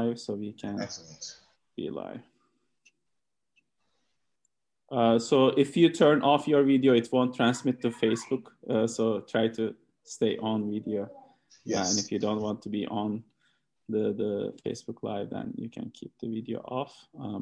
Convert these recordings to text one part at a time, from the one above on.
live so we can Excellent. be live. So if you turn off your video, it won't transmit to Facebook. So try to stay on video. Yes. And if you don't want to be on the Facebook Live, then you can keep the video off.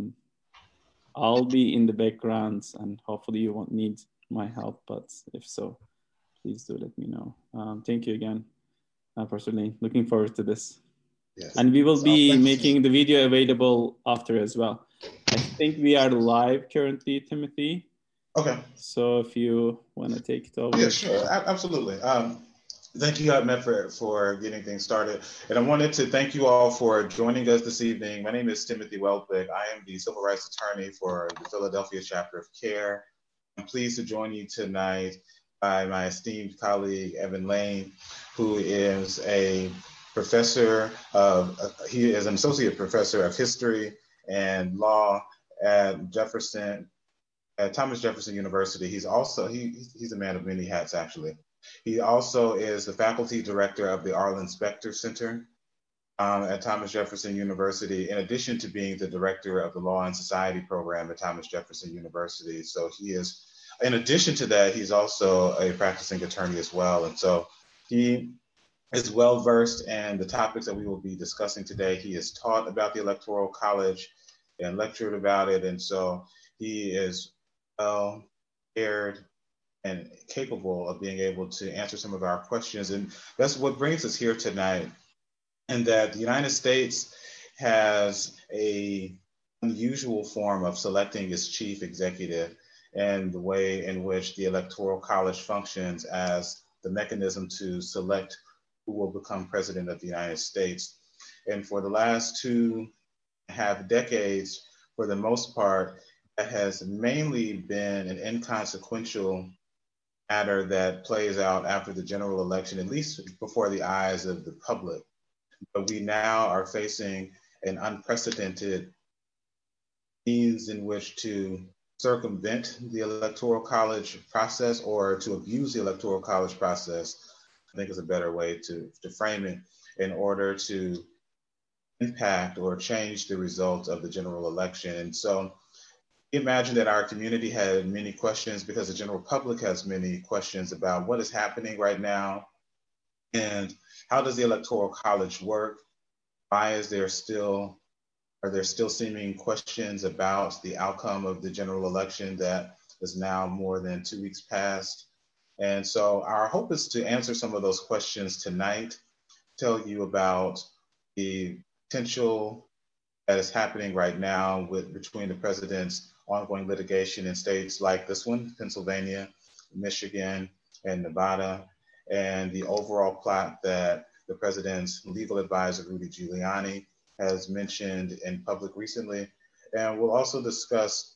I'll be in the background and hopefully you won't need my help, but if so, please do let me know. Thank you again, Professor Lane. Looking forward to this. Yes. And we will be making the video available after as well. I think we are live currently, Timothy. Okay. So if you want to take it over. Yeah, sure. Absolutely. Thank you, Ahmed, for getting things started. And I wanted to thank you all for joining us this evening. My name is Timothy Welbeck. I am the Civil Rights Attorney for the Philadelphia Chapter of CARE. I'm pleased to join you tonight by my esteemed colleague, Evan Lane, who is a professor he is an associate professor of history and law at Thomas Jefferson University. He's also, he's a man of many hats, actually. He also is the faculty director of the Arlen Specter Center at Thomas Jefferson University, in addition to being the director of the Law and Society program at Thomas Jefferson University. So he is, in addition to that, he's also a practicing attorney as well. And so he is well versed in the topics that we will be discussing today. He has taught about the Electoral College and lectured about it. And so he is well prepared and capable of being able to answer some of our questions. And that's what brings us here tonight. And that the United States has an unusual form of selecting its chief executive, and the way in which the Electoral College functions as the mechanism to select who will become president of the United States. And for the last 2.5 decades, for the most part, that has mainly been an inconsequential matter that plays out after the general election, at least before the eyes of the public. But we now are facing an unprecedented means in which to circumvent the Electoral College process, or to abuse the Electoral College process, I think is a better way to frame it, in order to impact or change the results of the general election. And so imagine that our community had many questions, because the general public has many questions about what is happening right now, and how does the Electoral College work? Why is there are there still seeming questions about the outcome of the general election that is now more than 2 weeks past? And so our hope is to answer some of those questions tonight, tell you about the potential that is happening right now between the president's ongoing litigation in states like this one, Pennsylvania, Michigan, and Nevada, and the overall plot that the president's legal advisor, Rudy Giuliani, has mentioned in public recently. And we'll also discuss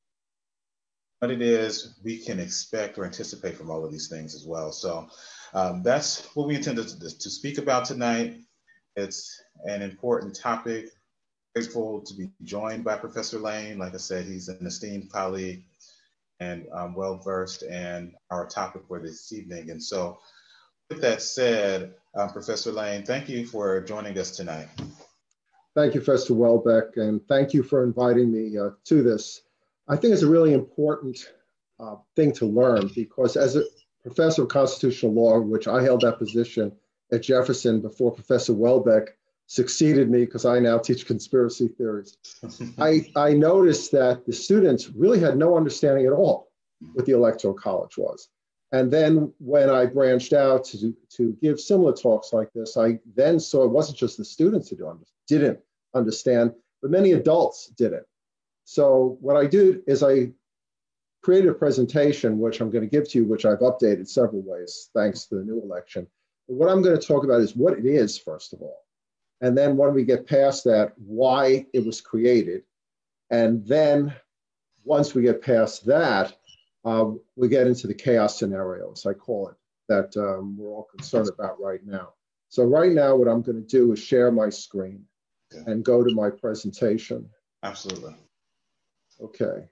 what it is we can expect or anticipate from all of these things as well. So that's what we intended to speak about tonight. It's an important topic. Grateful to be joined by Professor Lane. Like I said, he's an esteemed colleague and well-versed in our topic for this evening. And so with that said, Professor Lane, thank you for joining us tonight. Thank you, Professor Welbeck, and thank you for inviting me to this. I think it's a really important thing to learn, because as a professor of constitutional law, which I held that position at Jefferson before Professor Welbeck succeeded me, because I now teach conspiracy theories. I noticed that the students really had no understanding at all what the Electoral College was. And then when I branched out to give similar talks like this, I then saw it wasn't just the students who didn't understand, but many adults didn't. So what I did is I created a presentation, which I'm going to give to you, which I've updated several ways, thanks to the new election. But what I'm going to talk about is what it is, first of all. And then when we get past that, why it was created. And then once we get past that, we get into the chaos scenarios, I call it, that we're all concerned about right now. So right now, what I'm going to do is share my screen and go to my presentation. Absolutely. Okay.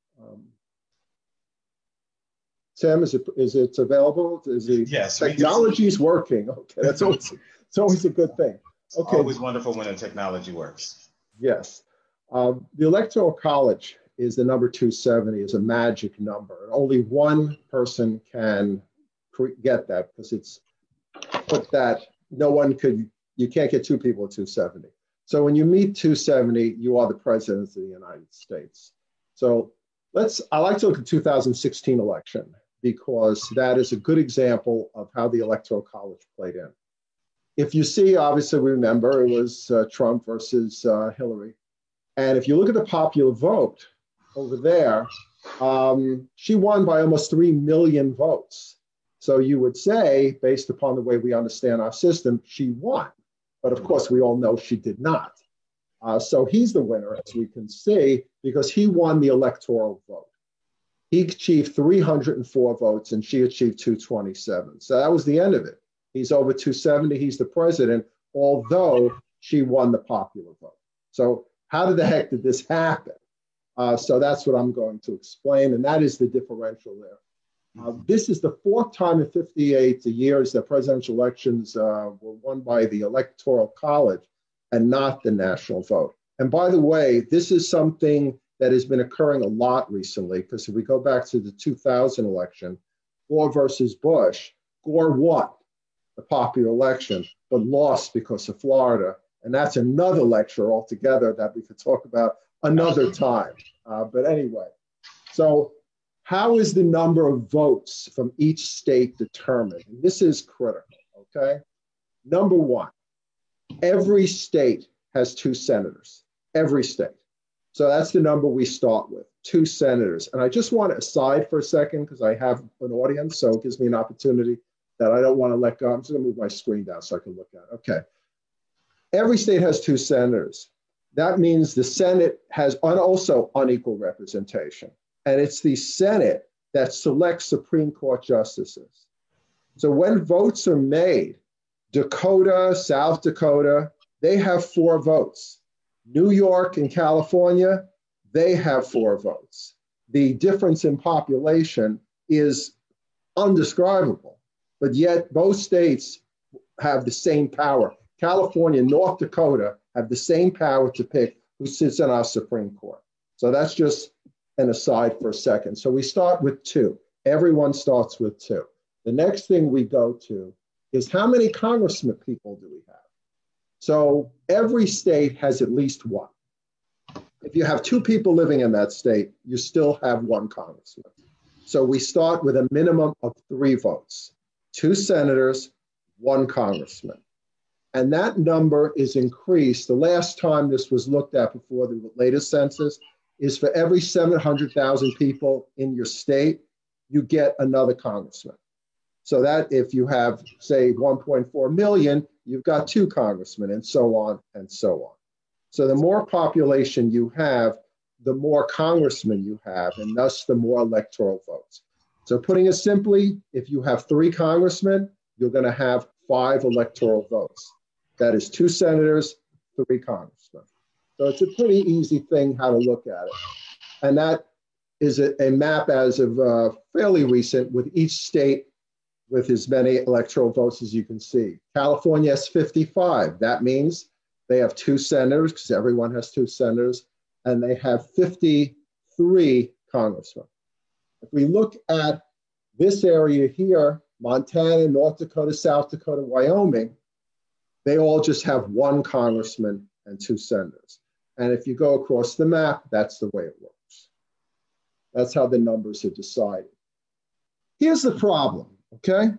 Sam, is it available? Is the yes, technology's working? Okay, it's always a good thing. Okay. Always wonderful when the technology works. Yes. The Electoral College is the number 270, is a magic number. Only one person can get that because it's put that no one could, you can't get two people at 270. So when you meet 270, you are the president of the United States. So I like to look at the 2016 election because that is a good example of how the Electoral College played in. If you see, obviously, we remember it was Trump versus Hillary. And if you look at the popular vote over there, she won by almost 3 million votes. So you would say, based upon the way we understand our system, she won. But of course, we all know she did not. So he's the winner, as we can see, because he won the electoral vote. He achieved 304 votes and she achieved 227. So that was the end of it. He's over 270. He's the president, although she won the popular vote. So how the heck did this happen? So that's what I'm going to explain. And that is the differential there. This is the fourth time in 58 years that presidential elections were won by the Electoral College and not the national vote. And by the way, this is something that has been occurring a lot recently, because if we go back to the 2000 election, Gore versus Bush, Gore won the popular election, but lost because of Florida. And that's another lecture altogether that we could talk about another time. But anyway, so how is the number of votes from each state determined? And this is critical, okay? Number one, every state has 2 senators, every state. So that's the number we start with, 2 senators. And I just want to aside for a second, because I have an audience, so it gives me an opportunity that I don't want to let go. I'm just going to move my screen down so I can look at it. Okay. Every state has 2 senators. That means the Senate has also unequal representation. And it's the Senate that selects Supreme Court justices. So when votes are made, Dakota, South Dakota, they have 4 votes. New York and California, they have 4 votes. The difference in population is undescribable, but yet both states have the same power. California and North Dakota have the same power to pick who sits on our Supreme Court. So that's just an aside for a second. So we start with 2. Everyone starts with 2. The next thing we go to is how many congressmen people do we have? So every state has at least 1. If you have 2 people living in that state, you still have 1 congressman. So we start with a minimum of 3 votes, 2 senators, 1 congressman. And that number is increased. The last time this was looked at before the latest census is for every 700,000 people in your state, you get another congressman. So that if you have, say, 1.4 million, you've got 2 congressmen, and so on and so on. So the more population you have, the more congressmen you have, and thus the more electoral votes. So putting it simply, if you have 3 congressmen, you're going to have 5 electoral votes. That is 2 senators, 3 congressmen. So it's a pretty easy thing how to look at it. And that is a map as of fairly recent with each state with as many electoral votes as you can see. California has 55. That means they have 2 senators, because everyone has 2 senators, and they have 53 congressmen. If we look at this area here, Montana, North Dakota, South Dakota, Wyoming, they all just have 1 congressman and 2 senators. And if you go across the map, that's the way it works. That's how the numbers are decided. Here's the problem, okay?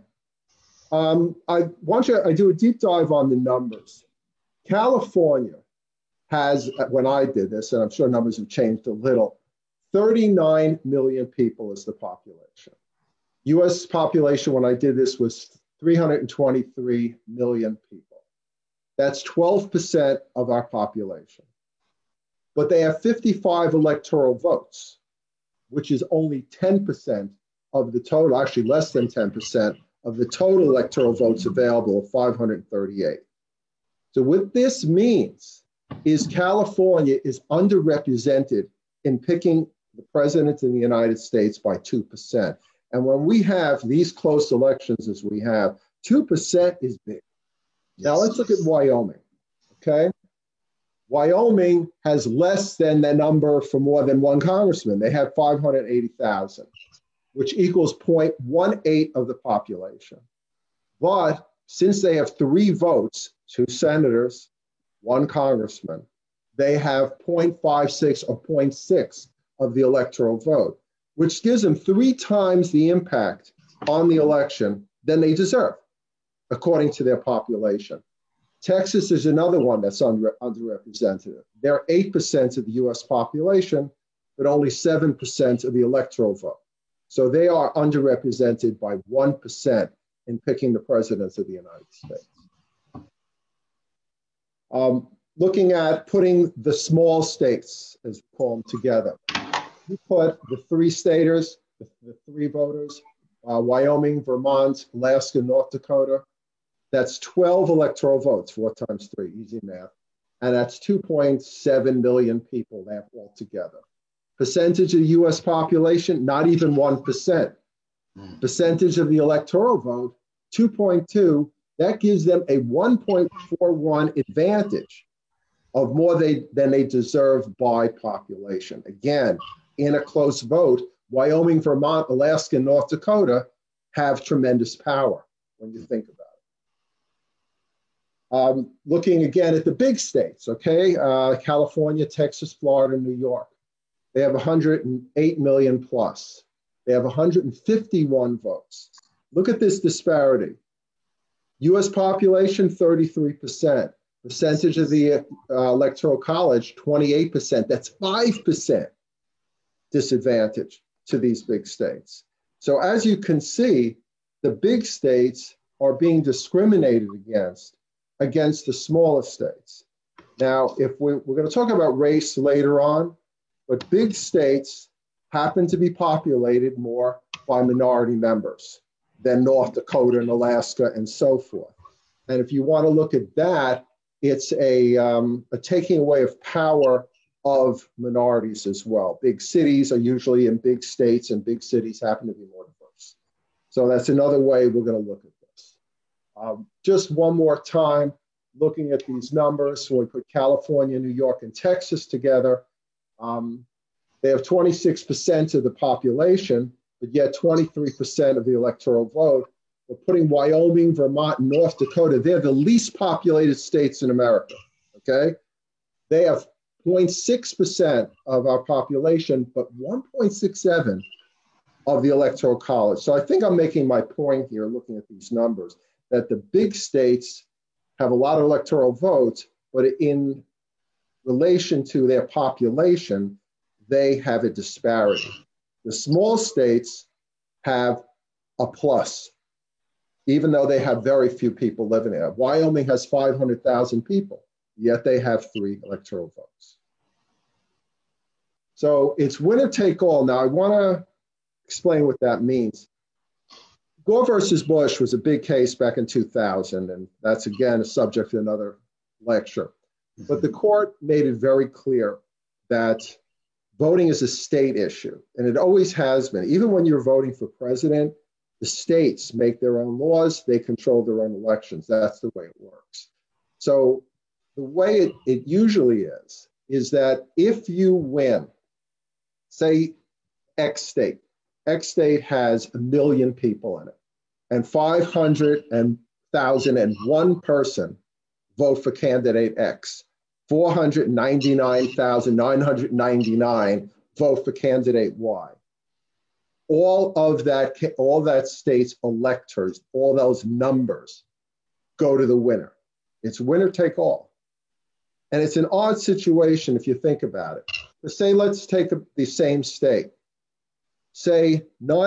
I do a deep dive on the numbers. California has, when I did this, and I'm sure numbers have changed a little, 39 million people is the population. US population when I did this was 323 million people. That's 12% of our population. But they have 55 electoral votes, which is only 10% of the total, actually less than 10% of the total electoral votes available of 538. So what this means is California is underrepresented in picking the president in the United States by 2%. And when we have these close elections as we have, 2% is big. Yes. Now let's look at Wyoming. okay? Wyoming has less than the number for more than one congressman. They have 580,000, which equals 0.18 of the population. But since they have 3 votes, 2 senators, 1 congressman, they have 0.56 or 0.6 of the electoral vote, which gives them 3 times the impact on the election than they deserve, according to their population. Texas is another one that's underrepresented. They're 8% of the US population, but only 7% of the electoral vote. So they are underrepresented by 1% in picking the presidents of the United States. Looking at putting the small states, as we call them, together. We put the 3 staters, the 3 voters, Wyoming, Vermont, Alaska, North Dakota. That's 12 electoral votes, 4 times 3, easy math. And that's 2.7 million people they have all together. Percentage of the US population, not even 1%. Percentage of the electoral vote, 2.2. That gives them a 1.41 advantage of more than they deserve by population. Again, in a close vote, Wyoming, Vermont, Alaska, and North Dakota have tremendous power when you think about it. Looking again at the big states, okay? California, Texas, Florida, New York. They have 108 million plus. They have 151 votes. Look at this disparity. US population, 33%. Percentage of the Electoral College, 28%. That's 5% disadvantage to these big states. So as you can see, the big states are being discriminated against the smaller states. Now, if we're going to talk about race later on, but big states happen to be populated more by minority members than North Dakota and Alaska and so forth. And if you want to look at that, it's a taking away of power of minorities as well. Big cities are usually in big states, and big cities happen to be more diverse. So that's another way we're going to look at this. Just one more time, looking at these numbers, when we put California, New York, and Texas together, they have 26% of the population, but yet 23% of the electoral vote. We're putting Wyoming, Vermont, and North Dakota, they're the least populated states in America, okay? They have 0.6% of our population, but 1.67 of the Electoral College. So I think I'm making my point here, looking at these numbers, that the big states have a lot of electoral votes, but in relation to their population, they have a disparity. The small states have a plus, even though they have very few people living there. Wyoming has 500,000 people, yet they have 3 electoral votes. So it's winner take all. Now I want to explain what that means. Gore versus Bush was a big case back in 2000, and that's again a subject of another lecture. But the court made it very clear that voting is a state issue, and it always has been. Even when you're voting for president, the states make their own laws, they control their own elections. That's the way it works. So the way it usually is that if you win, say X state has 1 million people in it, and 500,001 person vote for candidate X, 499,999 vote for candidate Y. All that state's electors, all those numbers go to the winner. It's winner take all. And it's an odd situation if you think about it. But say, let's take the same state. Say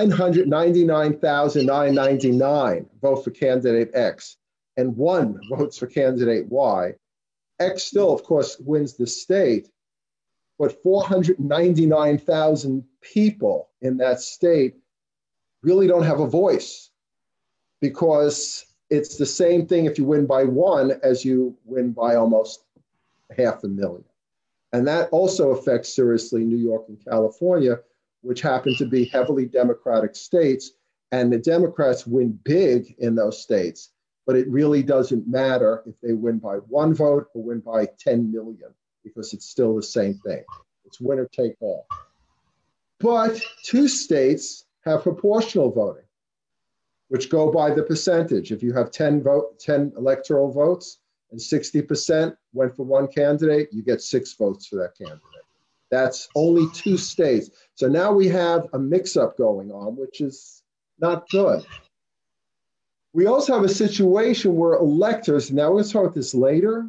999,999 vote for candidate X and 1 votes for candidate Y. X still, of course, wins the state, but 499,000 people in that state really don't have a voice, because it's the same thing if you win by 1 as you win by almost 500,000. And that also affects seriously New York and California, which happen to be heavily Democratic states, and the Democrats win big in those states. but it really doesn't matter if they win by 1 vote or win by 10 million, because it's still the same thing. It's winner take all. But 2 states have proportional voting, which go by the percentage. If you have 10 electoral votes and 60% went for one candidate, you get 6 votes for that candidate. That's only 2 states. So now we have a mix-up going on, which is not good. We also have a situation where electors, now we're going to talk about this later,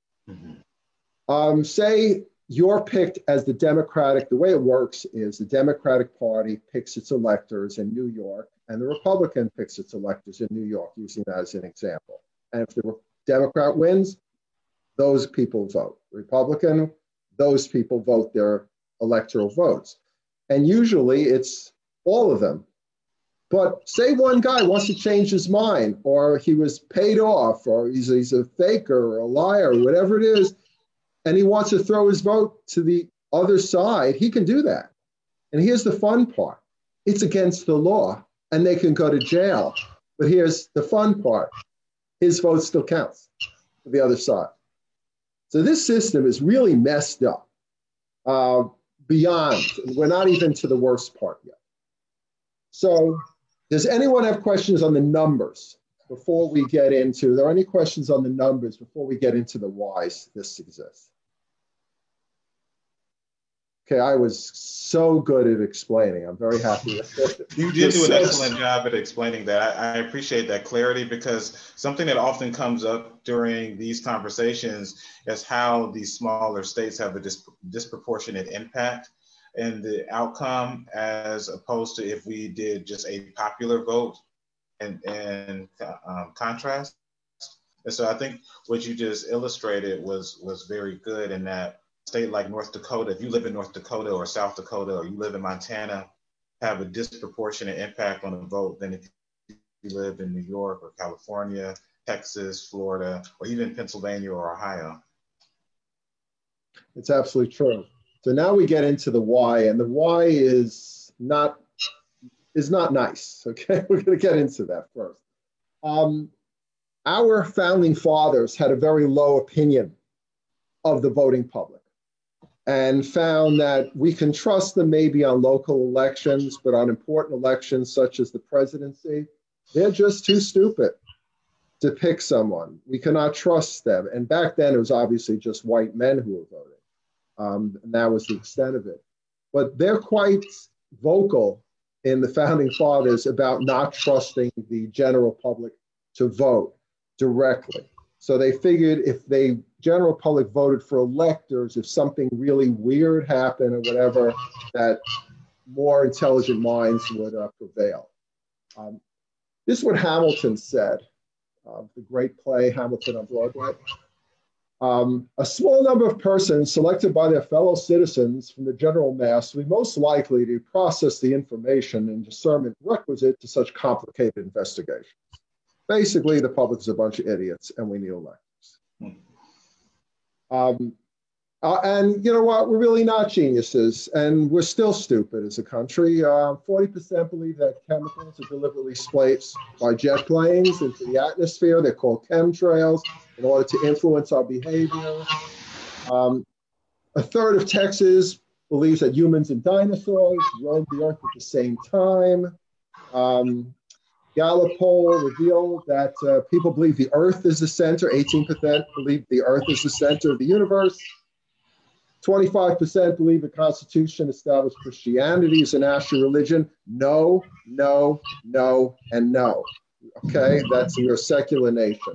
say you're picked as the Democratic, the way it works is the Democratic Party picks its electors in New York, and the Republican picks its electors in New York, using that as an example. And if the Democrat wins, those people vote. Republican, those people vote their electoral votes. And usually it's all of them. But say one guy wants to change his mind, or he was paid off, or he's a faker or a liar, or whatever it is, and he wants to throw his vote to the other side, he can do that. And here's the fun part. It's against the law, and they can go to jail. But here's the fun part. His vote still counts for the other side. So this system is really messed up beyond. We're not even to the worst part yet. So does anyone have questions on the numbers before we get into, are there any questions on the numbers before we get into the whys this exists? Okay, I was so good at explaining. I'm very happy with it. You did do an excellent job at explaining that. I appreciate that clarity, because something that often comes up during these conversations is how these smaller states have a disproportionate impact in the outcome, as opposed to if we did just a popular vote and contrast. And so I think what you just illustrated was very good, in that state like North Dakota, if you live in North Dakota or South Dakota, or you live in Montana, have a disproportionate impact on the vote than if you live in New York or California, Texas, Florida, or even Pennsylvania or Ohio. It's absolutely true. So now we get into the why, and the why is not nice, okay? We're gonna get into that first. Our founding fathers had a very low opinion of the voting public, and found that we can trust them maybe on local elections, but on important elections such as the presidency, they're just too stupid to pick someone. We cannot trust them. And back then it was obviously just white men who were voting. And that was the extent of it. But they're quite vocal in the founding fathers about not trusting the general public to vote directly. So they figured if the general public voted for electors, if something really weird happened or whatever, that more intelligent minds would prevail. This is what Hamilton said, the great play Hamilton on Broadway. A small number of persons selected by their fellow citizens from the general mass will be most likely to process the information and discernment requisite to such complicated investigations. Basically, the public is a bunch of idiots, and we need electors. And you know what? We're really not geniuses, and we're still stupid as a country. 40% believe that chemicals are deliberately spliced by jet planes into the atmosphere. They're called chemtrails in order to influence our behavior. A third of Texas believes that humans and dinosaurs roamed the earth at the same time. Gallup poll revealed that people believe the earth is the center. 18% believe the earth is the center of the universe. 25% believe the Constitution established Christianity as a national religion. No, no, no, and no. Okay, that's your secular nation.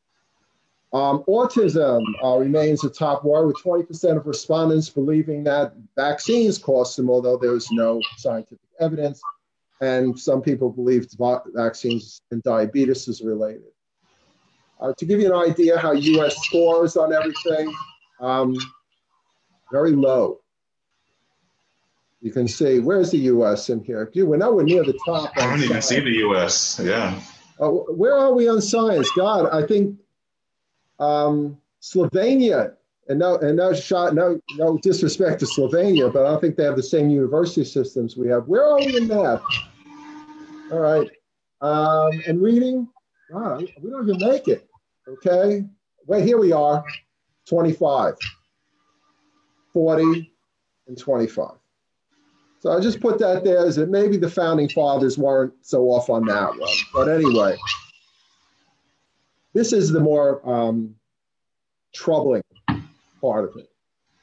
Autism remains a top worry, with 20% of respondents believing that vaccines cause them, although there's no scientific evidence. And some people believe vaccines and diabetes is related. To give you an idea how US scores on everything, very low. You can see, where's the US in here? We're nowhere near the top. I don't even see the US, yeah. Where are we on science? God, I think Slovenia, and no disrespect to Slovenia, but I don't think they have the same university systems we have. Where are we in math? All right, and reading, Wow, we don't even make it. Okay. Wait, here we are, 25, 40, and 25. So I just put that there as that maybe the founding fathers weren't so off on that one. But anyway, this is the more troubling part of it.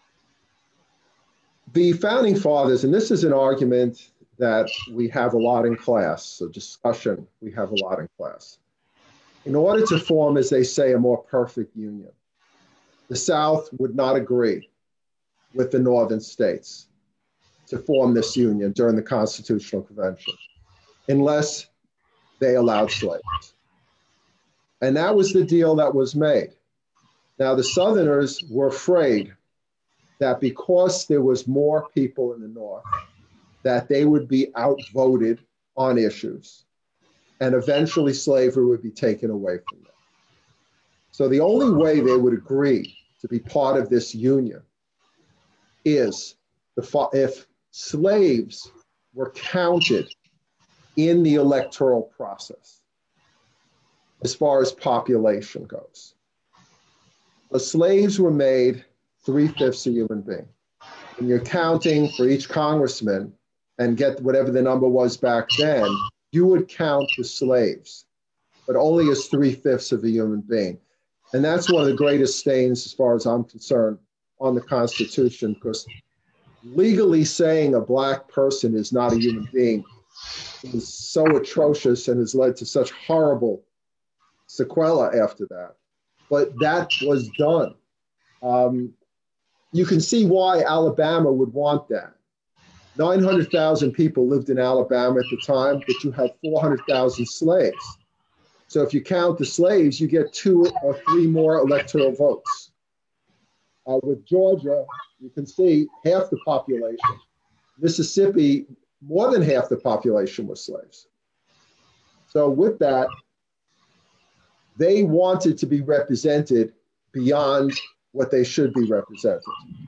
The founding fathers, and this is an argument that we have a lot in class, a discussion we have a lot in class. In order to form, as they say, a more perfect union, the South would not agree with the Northern states to form this union during the Constitutional Convention unless they allowed slaves. And that was the deal that was made. Now, the Southerners were afraid that because there was more people in the North, that they would be outvoted on issues, and eventually slavery would be taken away from them. So the only way they would agree to be part of this union is if slaves were counted in the electoral process as far as population goes. The slaves were made 3/5 a human being. When you're counting for each congressman and get whatever the number was back then, you would count the slaves, but only as 3/5 of a human being. And that's one of the greatest stains, as far as I'm concerned, on the Constitution, because legally saying a Black person is not a human being is so atrocious and has led to such horrible sequela after that. But that was done. You can see why Alabama would want that. 900,000 people lived in Alabama at the time, but you had 400,000 slaves. So if you count the slaves, you get 2 or 3 more electoral votes. With Georgia, you can see half the population. Mississippi, more than half the population was slaves. So with that, they wanted to be represented beyond what they should be represented.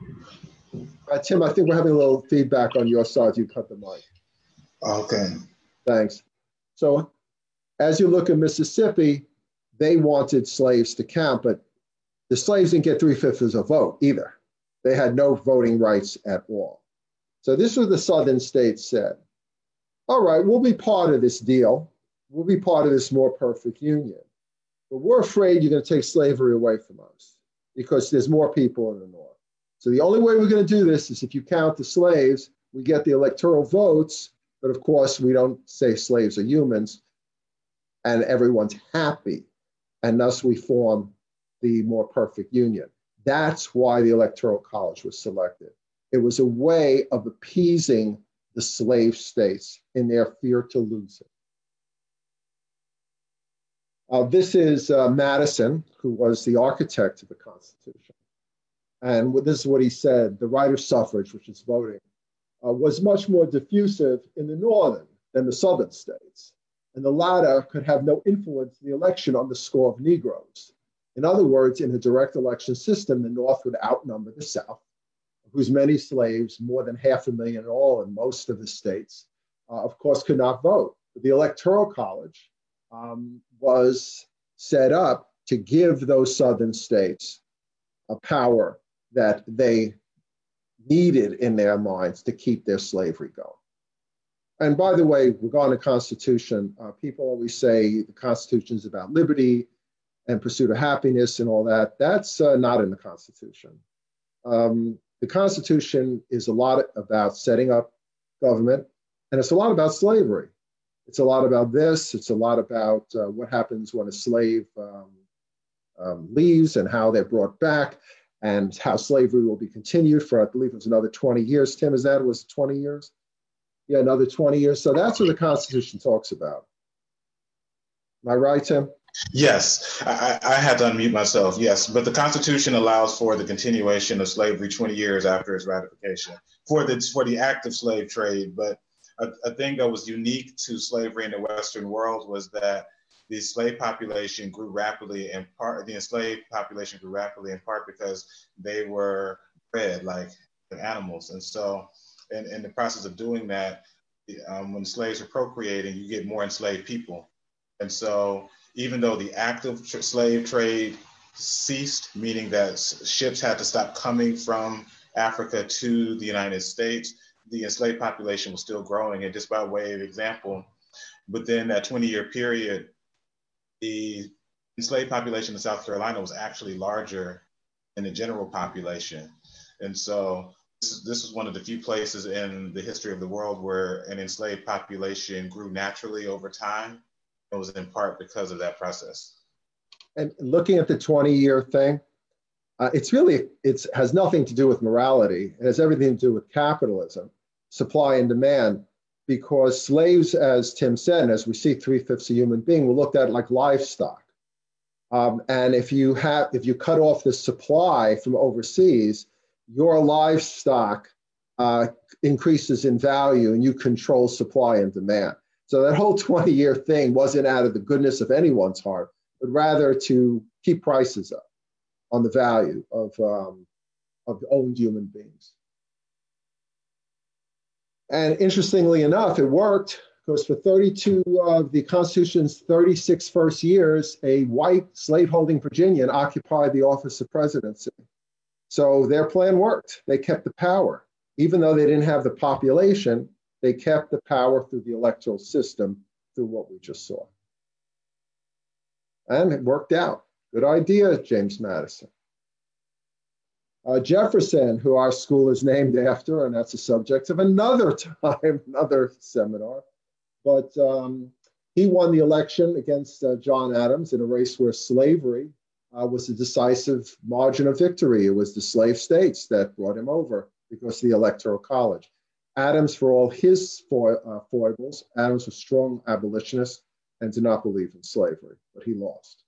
Tim, I think we're having a little feedback on your side. You cut the mic. Okay. Thanks. So as you look at Mississippi, they wanted slaves to count, but the slaves didn't get 3/5 of a vote either. They had no voting rights at all. So this was the Southern states said, all right, we'll be part of this deal. We'll be part of this more perfect union. But we're afraid you're going to take slavery away from us because there's more people in the North. So the only way we're going to do this is if you count the slaves, we get the electoral votes, but of course we don't say slaves are humans, and everyone's happy, and thus we form the more perfect union. That's why the Electoral College was selected. It was a way of appeasing the slave states in their fear to lose it. This is Madison, who was the architect of the Constitution. And this is what he said: the right of suffrage, which is voting, was much more diffusive in the northern than the southern states. And the latter could have no influence in the election on the score of Negroes. In other words, in a direct election system, the North would outnumber the South, whose many slaves, more than 500,000 in all in most of the states, of course, could not vote. But the Electoral College was set up to give those southern states a power that they needed in their minds to keep their slavery going. And by the way, regarding the Constitution, people always say the Constitution is about liberty and pursuit of happiness and all that. That's not in the Constitution. The Constitution is a lot about setting up government, and it's a lot about slavery. It's a lot about this. It's a lot about what happens when a slave leaves and how they're brought back, and how slavery will be continued for, I believe it was another 20 years. Tim, is that, was it 20 years? Yeah, another 20 years. So that's what the Constitution talks about. Am I right, Tim? Yes, I had to unmute myself. Yes, but the Constitution allows for the continuation of slavery 20 years after its ratification for the active slave trade. But a thing that was unique to slavery in the Western world was that the slave population grew rapidly, in part the enslaved population grew rapidly in part because they were bred like animals. And so in the process of doing that, when slaves are procreating, you get more enslaved people. And so even though the active slave trade ceased, meaning that ships had to stop coming from Africa to the United States, the enslaved population was still growing. And just by way of example, within that 20-year period, the enslaved population in South Carolina was actually larger than the general population. And so this is one of the few places in the history of the world where an enslaved population grew naturally over time. It was in part because of that process. And looking at the 20-year thing, it has nothing to do with morality. It has everything to do with capitalism, supply and demand, because slaves, as Tim said, and as we see 3/5 a human being, were looked at like livestock. And if you cut off the supply from overseas, your livestock increases in value and you control supply and demand. So that whole 20-year thing wasn't out of the goodness of anyone's heart, but rather to keep prices up on the value of owned human beings. And interestingly enough, it worked, because for 32 of the Constitution's 36 first years, a white slaveholding Virginian occupied the office of presidency. So their plan worked. They kept the power. Even though they didn't have the population, they kept the power through the electoral system, through what we just saw. And it worked out. Good idea, James Madison. Jefferson, who our school is named after, and that's the subject of another time, another seminar. But he won the election against John Adams in a race where slavery was a decisive margin of victory. It was the slave states that brought him over because of the Electoral College. Adams, for all his foibles, Adams was a strong abolitionist and did not believe in slavery, but he lost.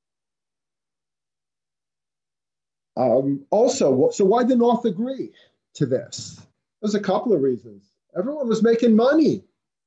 Also, so why did the North agree to this? There's a couple of reasons. Everyone was making money.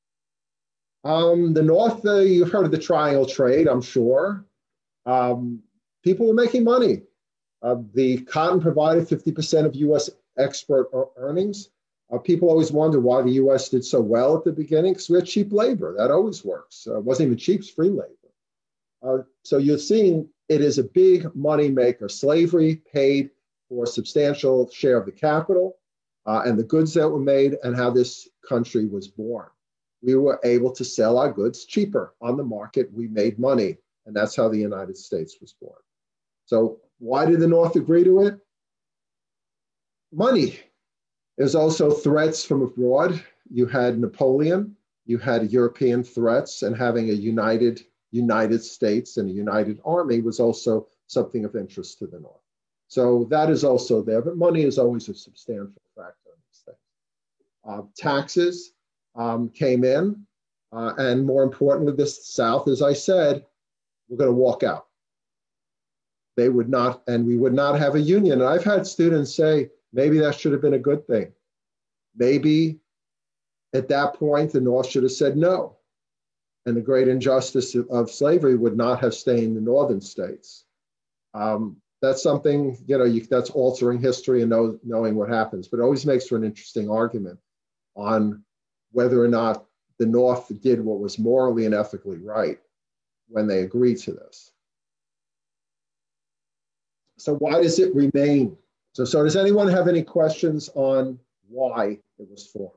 The North, you've heard of the triangle trade, I'm sure. People were making money. The cotton provided 50% of U.S. export earnings. People always wonder why the U.S. did so well at the beginning, because we had cheap labor. That always works. It wasn't even cheap, it's free labor. So you're seeing it is a big money maker. Slavery paid for a substantial share of the capital and the goods that were made and how this country was born. We were able to sell our goods cheaper on the market. We made money, and that's how the United States was born. So why did the North agree to it? Money. There's also threats from abroad. You had Napoleon, you had European threats, and having a united States and a united army was also something of interest to the North. So that is also there, but money is always a substantial factor in these things. Taxes came in, and more importantly, the South, as I said, we're going to walk out. They would not, and we would not have a union. And I've had students say, maybe that should have been a good thing. Maybe at that point, the North should have said no. And the great injustice of slavery would not have stayed in the northern states. That's something, that's altering history and knowing what happens, but it always makes for an interesting argument on whether or not the North did what was morally and ethically right when they agreed to this. So why does it remain? So does anyone have any questions on why it was formed?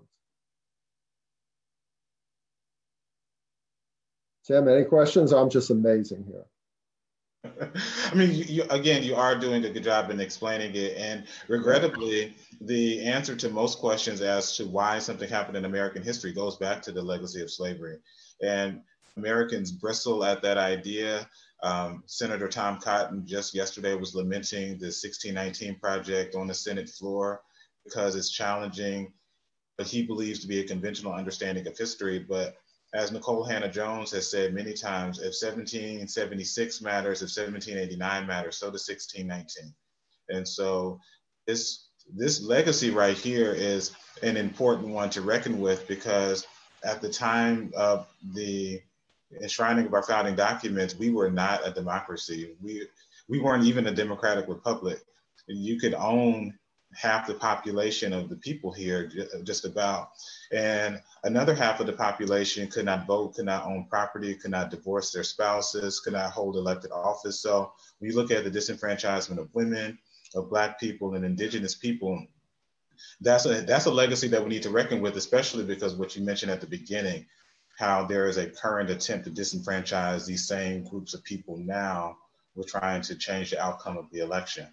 Sam, any questions? I'm just amazing here. I mean, you are doing a good job in explaining it. And regrettably, the answer to most questions as to why something happened in American history goes back to the legacy of slavery. And Americans bristle at that idea. Senator Tom Cotton just yesterday was lamenting the 1619 Project on the Senate floor because it's challenging what he believes to be a conventional understanding of history. But as Nicole Hannah-Jones has said many times, if 1776 matters, if 1789 matters, so does 1619. And so this legacy right here is an important one to reckon with, because at the time of the enshrining of our founding documents, we were not a democracy. We weren't even a democratic republic. You could own half the population of the people here, just about. And another half of the population could not vote, could not own property, could not divorce their spouses, could not hold elected office. So when you look at the disenfranchisement of women, of Black people and Indigenous people, that's a legacy that we need to reckon with, especially because what you mentioned at the beginning, how there is a current attempt to disenfranchise these same groups of people now. We're trying to change the outcome of the election.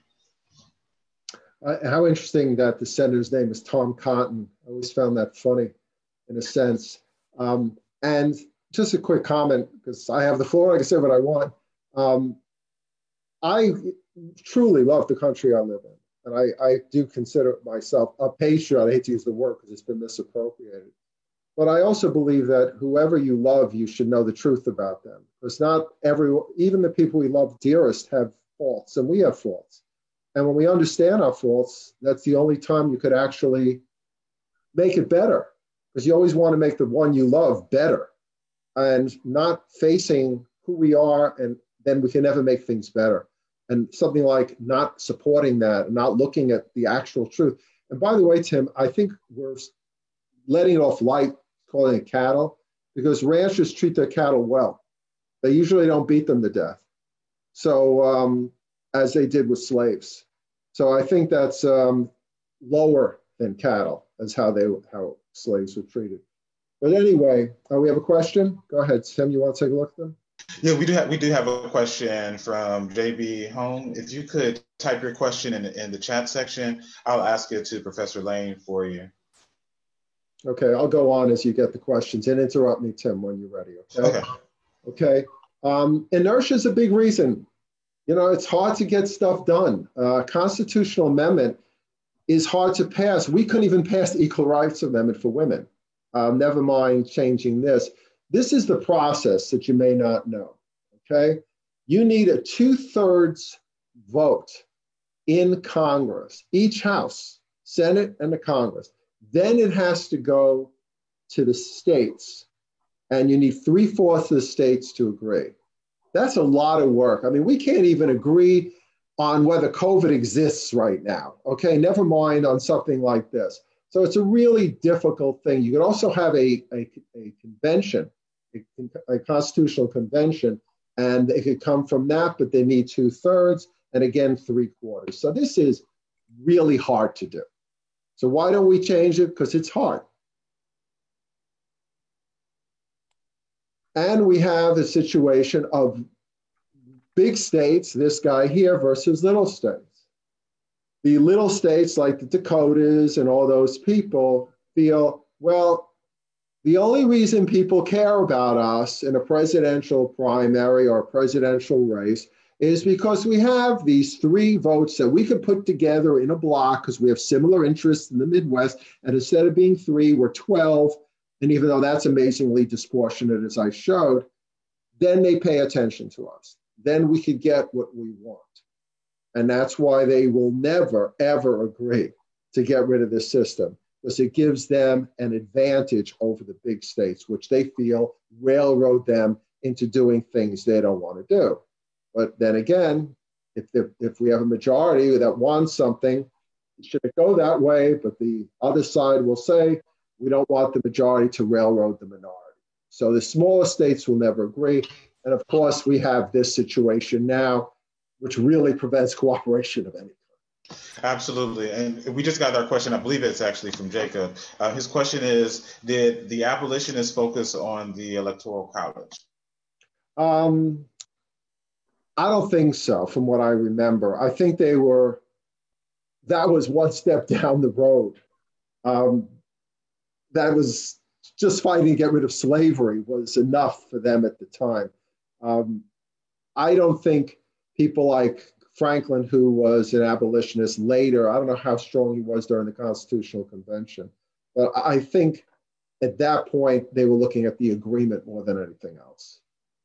How interesting that the senator's name is Tom Cotton. I always found that funny in a sense. And just a quick comment, because I have the floor, I can say what I want. I truly love the country I live in. And I do consider myself a patriot. I hate to use the word because it's been misappropriated. But I also believe that whoever you love, you should know the truth about them. Because not everyone, even the people we love dearest, have faults, and we have faults. And when we understand our faults, that's the only time you could actually make it better. Because you always want to make the one you love better. And not facing who we are, and then we can never make things better. And something like not supporting that, not looking at the actual truth. And by the way, Tim, I think we're letting it off light, calling it cattle, because ranchers treat their cattle well. They usually don't beat them to death. So, as they did with slaves. So I think that's lower than cattle, as how slaves were treated. But anyway, we have a question. Go ahead, Tim, you want to take a look at them? Yeah, we do have a question from JB Home. If you could type your question in the chat section, I'll ask it to Professor Lane for you. Okay, I'll go on as you get the questions, and interrupt me, Tim, when you're ready. Okay. Okay. Inertia is a big reason. You know, it's hard to get stuff done. Constitutional amendment is hard to pass. We couldn't even pass the Equal Rights Amendment for women. Never mind changing this. This is the process that you may not know, okay? You need a 2/3 vote in Congress, each house, Senate and the Congress. Then it has to go to the states, and you need 3/4 of the states to agree. That's a lot of work. I mean, we can't even agree on whether COVID exists right now, okay? Never mind on something like this. So it's a really difficult thing. You could also have a convention, a constitutional convention, and it could come from that, but they need 2/3, and again, 3/4. So this is really hard to do. So why don't we change it? Because it's hard. And we have a situation of big states, this guy here, versus little states. The little states like the Dakotas and all those people feel, well, the only reason people care about us in a presidential primary or a presidential race is because we have these 3 votes that we could put together in a block because we have similar interests in the Midwest. And instead of being 3, we're 12. And even though that's amazingly disproportionate, as I showed, then they pay attention to us. Then we could get what we want. And that's why they will never, ever agree to get rid of this system, because it gives them an advantage over the big states, which they feel railroad them into doing things they don't want to do. But then again, if we have a majority that wants something, it should go that way. But the other side will say, we don't want the majority to railroad the minority. So the smaller states will never agree. And of course, we have this situation now, which really prevents cooperation of any kind. Absolutely. And we just got our question. I believe it's actually from Jacob. His question is, did the abolitionists focus on the Electoral College? I don't think so, from what I remember. I think that was one step down the road. That was just fighting to get rid of slavery was enough for them at the time. I don't think people like Franklin, who was an abolitionist later, I don't know how strong he was during the Constitutional Convention, but I think at that point they were looking at the agreement more than anything else.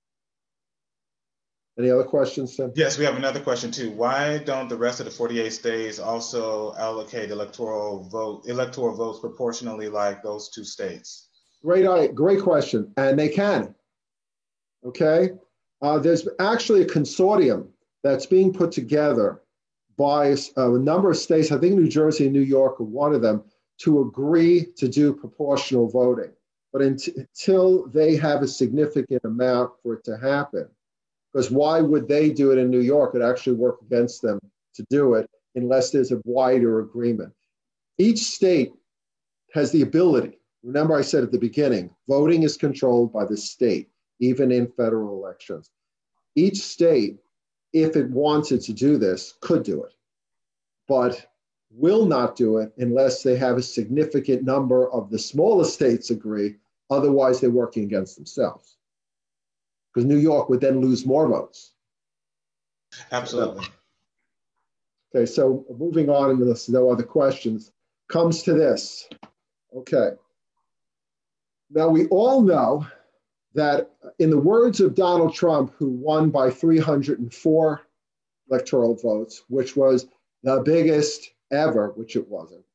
Any other questions, Tim? Yes, we have another question too. Why don't the rest of the 48 states also allocate electoral votes proportionally like those 2 states? Great question, and they can. Okay, there's actually a consortium that's being put together by a number of states, I think New Jersey and New York are one of them, to agree to do proportional voting. But until they have a significant amount for it to happen, because why would they do it in New York? It actually work against them to do it unless there's a wider agreement. Each state has the ability. Remember I said at the beginning, voting is controlled by the state, even in federal elections. Each state, if it wanted to do this, could do it, but will not do it unless they have a significant number of the smallest states agree. Otherwise, they're working against themselves. Because New York would then lose more votes. Absolutely. Okay, so moving on, unless no other questions, comes to this. Okay. Now, we all know that in the words of Donald Trump, who won by 304 electoral votes, which was the biggest ever, which it wasn't,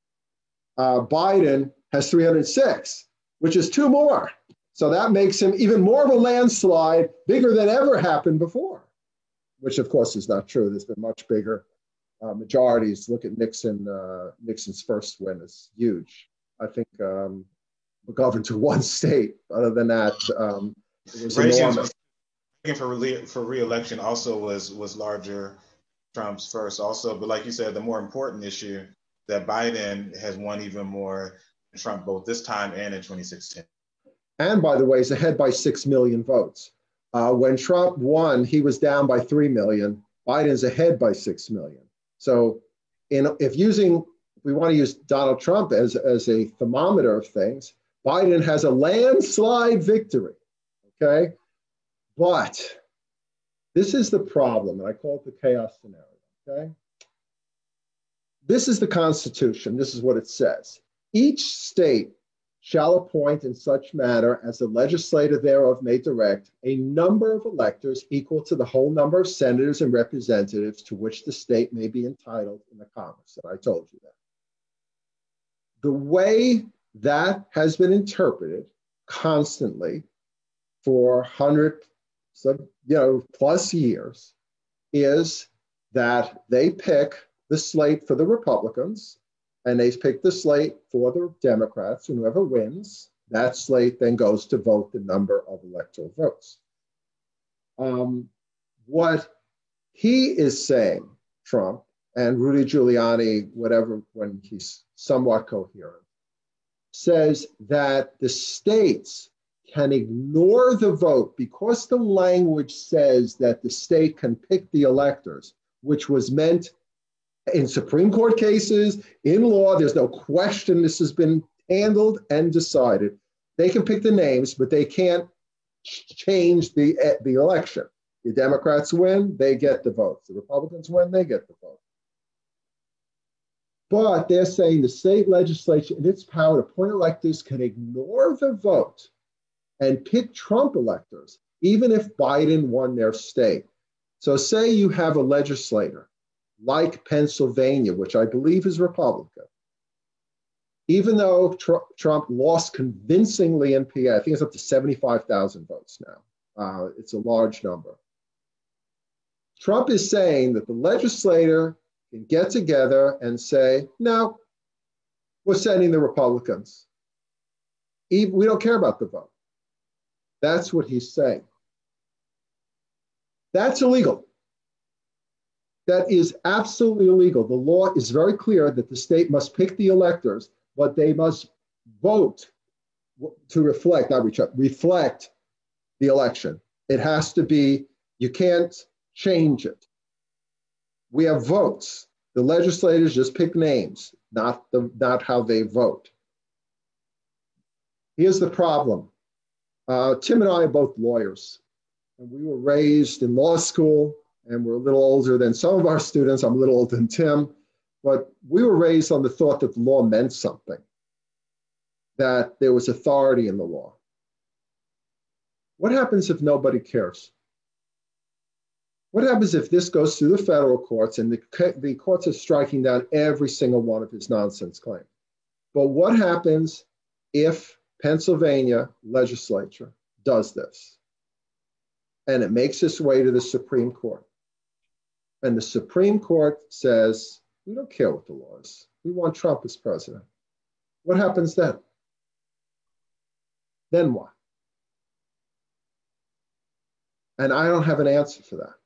Biden has 306, which is 2 more. So that makes him even more of a landslide, bigger than ever happened before, which of course is not true. There's been much bigger majorities. Look at Nixon. Nixon's first win is huge. I think McGovern to one state. Other than that, it was enormous. For re-election also was larger. Trump's first also, but like you said, the more important issue that Biden has won even more than Trump both this time and in 2016. And by the way, is ahead by 6 million votes. When Trump won, he was down by 3 million. Biden's ahead by 6 million. So if we want to use Donald Trump as a thermometer of things, Biden has a landslide victory, okay? But this is the problem, and I call it the chaos scenario, okay? This is the Constitution. This is what it says. Each state shall appoint in such manner as the legislator thereof may direct a number of electors equal to the whole number of senators and representatives to which the state may be entitled in the Congress. And I told you that. The way that has been interpreted constantly for 100 plus years is that they pick the slate for the Republicans and they pick the slate for the Democrats, and whoever wins, that slate then goes to vote the number of electoral votes. What he is saying, Trump, and Rudy Giuliani, whatever, when he's somewhat coherent, says that the states can ignore the vote because the language says that the state can pick the electors, which was meant in Supreme Court cases, in law. There's no question this has been handled and decided. They can pick the names, but they can't change the election. The Democrats win, they get the votes. The Republicans win, they get the vote. But they're saying the state legislature in its power to appoint electors can ignore the vote and pick Trump electors, even if Biden won their state. So say you have a legislator like Pennsylvania, which I believe is Republican. Even though Trump lost convincingly in PA, I think it's up to 75,000 votes now. It's a large number. Trump is saying that the legislator can get together and say, no, we're sending the Republicans. We don't care about the vote. That's what he's saying. That's illegal. That is absolutely illegal. The law is very clear that the state must pick the electors, but they must vote to reflect the election. It has to be, you can't change it. We have votes. The legislators just pick names, not how they vote. Here's the problem. Tim and I are both lawyers, and we were raised in law school, and we're a little older than some of our students. I'm a little older than Tim, but we were raised on the thought that the law meant something, that there was authority in the law. What happens if nobody cares? What happens if this goes through the federal courts and the courts are striking down every single one of his nonsense claims? But what happens if Pennsylvania legislature does this and it makes its way to the Supreme Court? and the Supreme Court says, we don't care what the law is. We want Trump as president. What happens then? Then what? And I don't have an answer for that.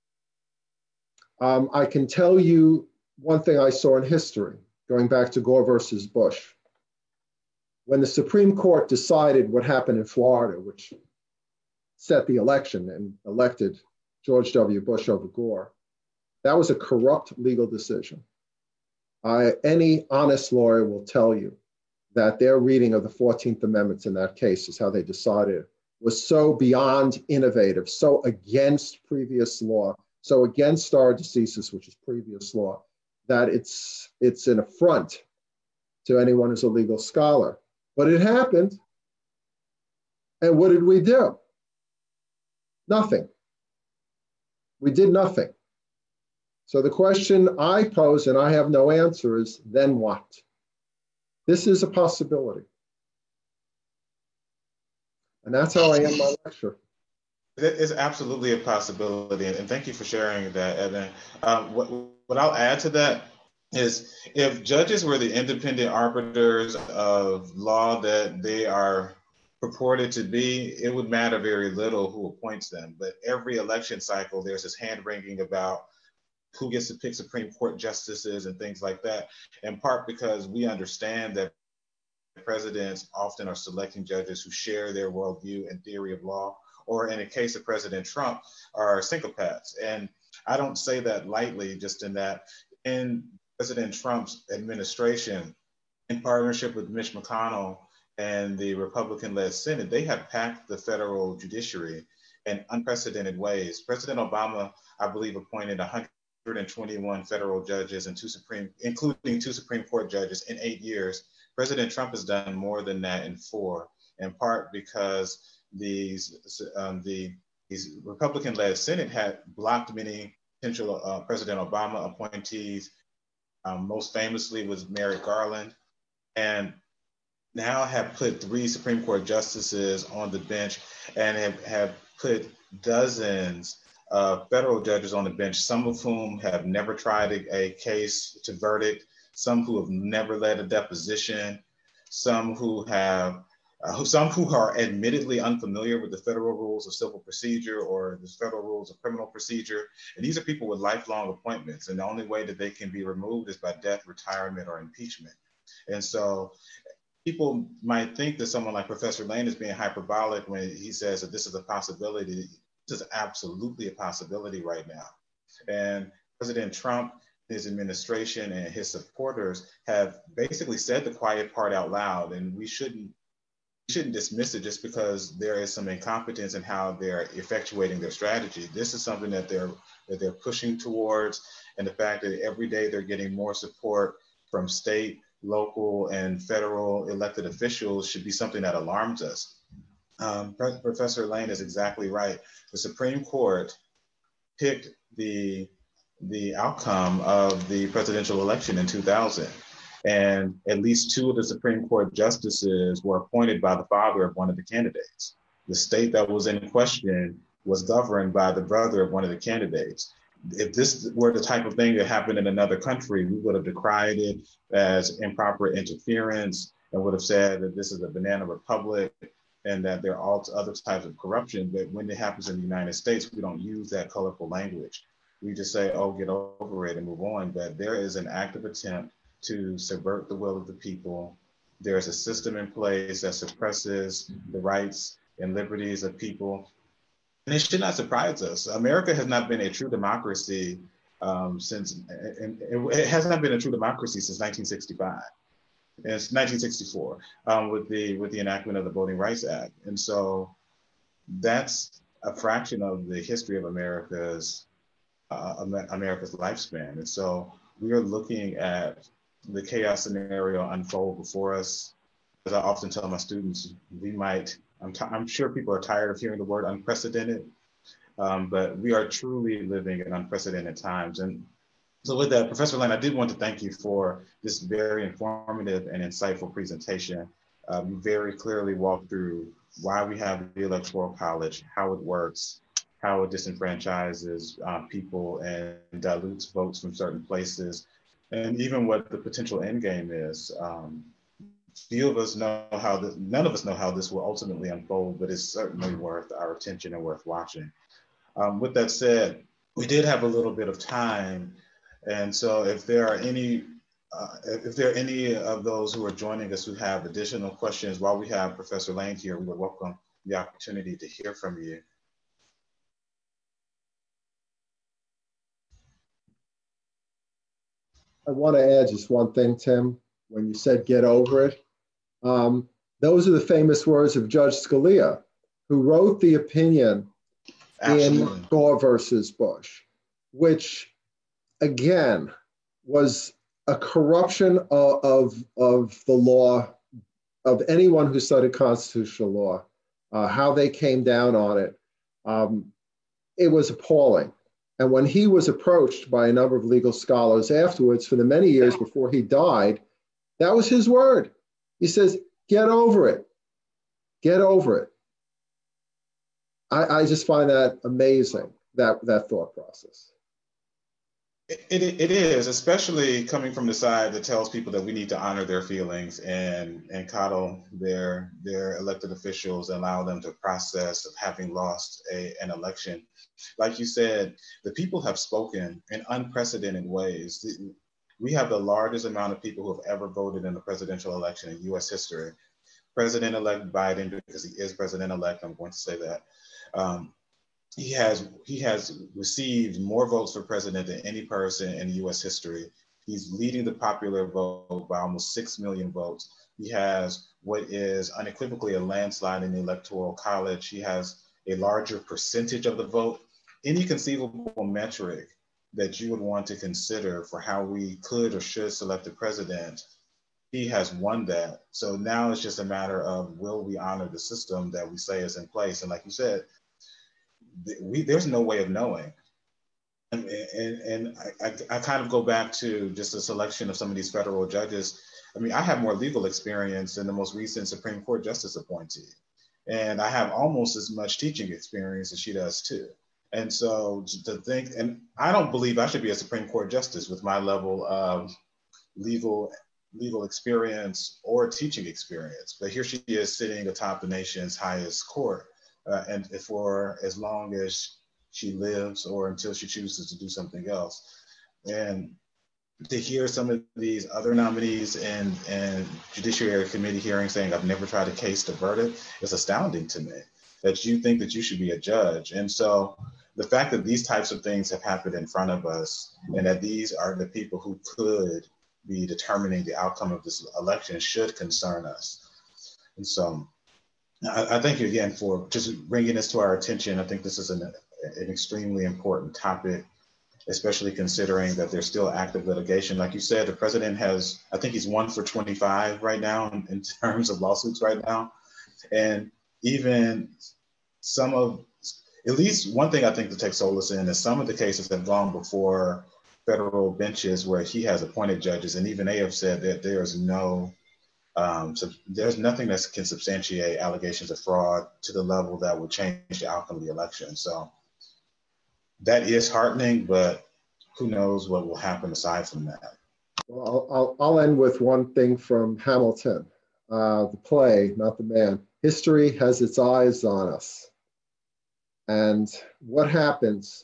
I can tell you one thing I saw in history, going back to Gore versus Bush. When the Supreme Court decided what happened in Florida, which set the election and elected George W. Bush over Gore, that was a corrupt legal decision. Any honest lawyer will tell you that their reading of the 14th Amendment in that case is how they decided was so beyond innovative, so against previous law, so against stare decisis, which is previous law, that it's an affront to anyone who's a legal scholar. But it happened. And what did we do? Nothing. We did nothing. So the question I pose, and I have no answer, is then what? This is a possibility. And that's how I end my lecture. It is absolutely a possibility, and thank you for sharing that, Evan. What I'll add to that is if judges were the independent arbiters of law that they are purported to be, it would matter very little who appoints them. But every election cycle, there's this hand-wringing about who gets to pick Supreme Court justices and things like that, in part because we understand that presidents often are selecting judges who share their worldview and theory of law, or in the case of President Trump, are psychopaths. And I don't say that lightly, just in that in President Trump's administration, in partnership with Mitch McConnell and the Republican-led Senate, they have packed the federal judiciary in unprecedented ways. President Obama, I believe, appointed 121 federal judges and including two Supreme Court judges in 8 years. President Trump has done more than that in 4, in part because these Republican-led Senate had blocked many potential President Obama appointees. Most famously was Merrick Garland, and now have put 3 Supreme Court justices on the bench and have put dozens of federal judges on the bench, some of whom have never tried a case to verdict, some who have never led a deposition, some who are admittedly unfamiliar with the federal rules of civil procedure or the federal rules of criminal procedure. And these are people with lifelong appointments. And the only way that they can be removed is by death, retirement, or impeachment. And so people might think that someone like Professor Lane is being hyperbolic when he says that this is a possibility. This is absolutely a possibility right now. And President Trump, his administration, and his supporters have basically said the quiet part out loud, and we shouldn't dismiss it just because there is some incompetence in how they're effectuating their strategy. This is something that they're pushing towards, and the fact that every day they're getting more support from state, local, and federal elected officials should be something that alarms us. Professor Lane is exactly right. The Supreme Court picked the outcome of the presidential election in 2000. And at least 2 of the Supreme Court justices were appointed by the father of one of the candidates. The state that was in question was governed by the brother of one of the candidates. If this were the type of thing that happened in another country, we would have decried it as improper interference and would have said that this is a banana republic and that there are all other types of corruption. But when it happens in the United States, we don't use that colorful language. We just say, oh, get over it and move on. But there is an active attempt to subvert the will of the people. There's a system in place that suppresses the rights and liberties of people. And it should not surprise us. America has not been a true democracy it has not been a true democracy since 1965. And it's 1964 with the enactment of the Voting Rights Act. And so that's a fraction of the history of America's lifespan. And so we are looking at the chaos scenario unfold before us. As I often tell my students, I'm sure people are tired of hearing the word unprecedented, but we are truly living in unprecedented times. And so with that, Professor Lane, I did want to thank you for this very informative and insightful presentation. You very clearly walked through why we have the Electoral College, how it works, how it disenfranchises people and dilutes votes from certain places, and even what the potential end game is. Few of us know how none of us know how this will ultimately unfold, but it's certainly worth our attention and worth watching. With that said, we did have a little bit of time, and so if there are any of those who are joining us who have additional questions while we have Professor Lane here, we would welcome the opportunity to hear from you. I want to add just one thing, Tim. When you said get over it, those are the famous words of Judge Scalia, who wrote the opinion Absolutely. in Gore versus Bush, which again was a corruption of the law, of anyone who studied constitutional law, how they came down on it. It was appalling. And when he was approached by a number of legal scholars afterwards, for the many years before he died, that was his word. He says, get over it. Get over it. I just find that amazing, that thought process. It is, especially coming from the side that tells people that we need to honor their feelings and coddle their elected officials and allow them to process of having lost an election. Like you said, the people have spoken in unprecedented ways. We have the largest amount of people who have ever voted in a presidential election in U.S. history. President-elect Biden, because he is president-elect, I'm going to say that. He has received more votes for president than any person in U.S. history. He's leading the popular vote by almost 6 million votes. He has what is unequivocally a landslide in the Electoral College. He has a larger percentage of the vote. Any conceivable metric that you would want to consider for how we could or should select a president, he has won that. So now it's just a matter of, will we honor the system that we say is in place? And like you said, there's no way of knowing. And I kind of go back to just the selection of some of these federal judges. I mean, I have more legal experience than the most recent Supreme Court justice appointee. And I have almost as much teaching experience as she does too. And so to think, and I don't believe I should be a Supreme Court justice with my level of legal experience or teaching experience. But here she is sitting atop the nation's highest court. And for as long as she lives or until she chooses to do something else. And to hear some of these other nominees in Judiciary Committee hearings saying, I've never tried a case to verdict, is astounding to me, that you think that you should be a judge. And so the fact that these types of things have happened in front of us and that these are the people who could be determining the outcome of this election should concern us. And so I thank you again for just bringing this to our attention. I think this is an extremely important topic, especially considering that there's still active litigation. Like you said, the president has, I think he's 1 for 25 right now in terms of lawsuits right now. And even some of, at least one thing I think to take solace in is some of the cases have gone before federal benches where he has appointed judges, and even they have said that there's no, so there's nothing that can substantiate allegations of fraud to the level that would change the outcome of the election. So that is heartening, but who knows what will happen aside from that. Well, I'll end with one thing from Hamilton, the play, not the man. History has its eyes on us. And what happens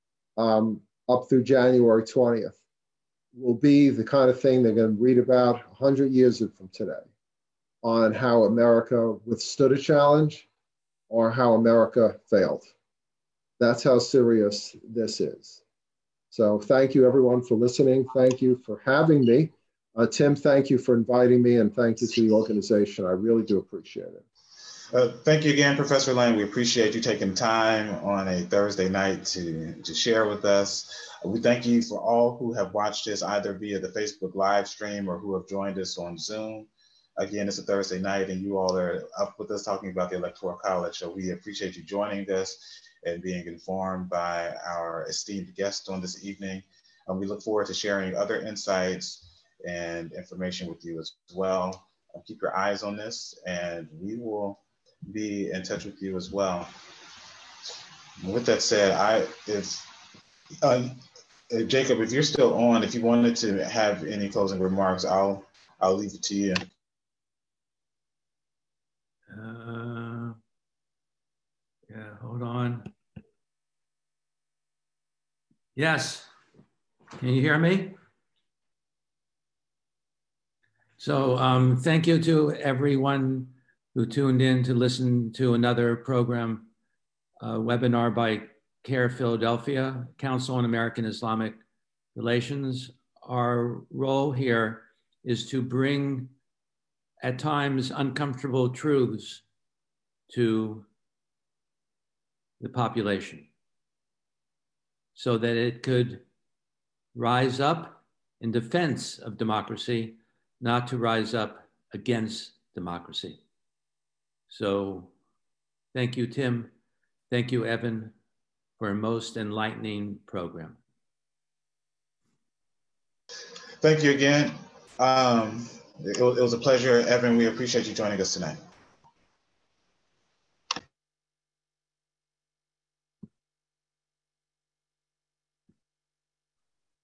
up through January 20th will be the kind of thing they're going to read about 100 years from today, on how America withstood a challenge or how America failed. That's how serious this is. So thank you everyone for listening. Thank you for having me. Tim, thank you for inviting me, and thank you to the organization. I really do appreciate it. Thank you again, Professor Lane. We appreciate you taking time on a Thursday night to share with us. We thank you for all who have watched this either via the Facebook live stream or who have joined us on Zoom. Again, it's a Thursday night and you all are up with us talking about the Electoral College. So we appreciate you joining us and being informed by our esteemed guest on this evening. We look forward to sharing other insights and information with you as well. Keep your eyes on this and we will be in touch with you as well. With that said, Jacob, if you're still on, if you wanted to have any closing remarks, I'll leave it to you. Yeah, hold on. Yes, can you hear me? So thank you to everyone who tuned in to listen to another program, webinar by CARE Philadelphia, Council on American Islamic Relations. Our role here is to bring, at times, uncomfortable truths to the population so that it could rise up in defense of democracy, not to rise up against democracy. So thank you, Tim. Thank you, Evan, for a most enlightening program. Thank you again. It was a pleasure, Evan. We appreciate you joining us tonight.